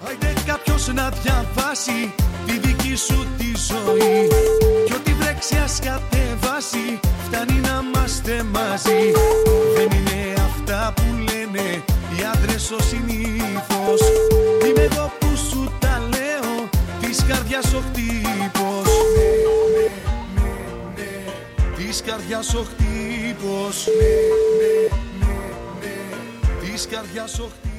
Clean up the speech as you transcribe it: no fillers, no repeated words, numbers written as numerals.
Άιντε κάποιος να διαβάσει τη δική σου τη ζωή, κι ό,τι βρέξει ας κατεβάσει, φτάνει να είμαστε μαζί. Δεν είναι αυτά που λένε οι άντρες ο συνήθως, είμαι εγώ που σου τα λέω, της καρδιάς ο χτύπος. Της καρδιάς ο χτύπος. Της καρδιάς ο χτύπος.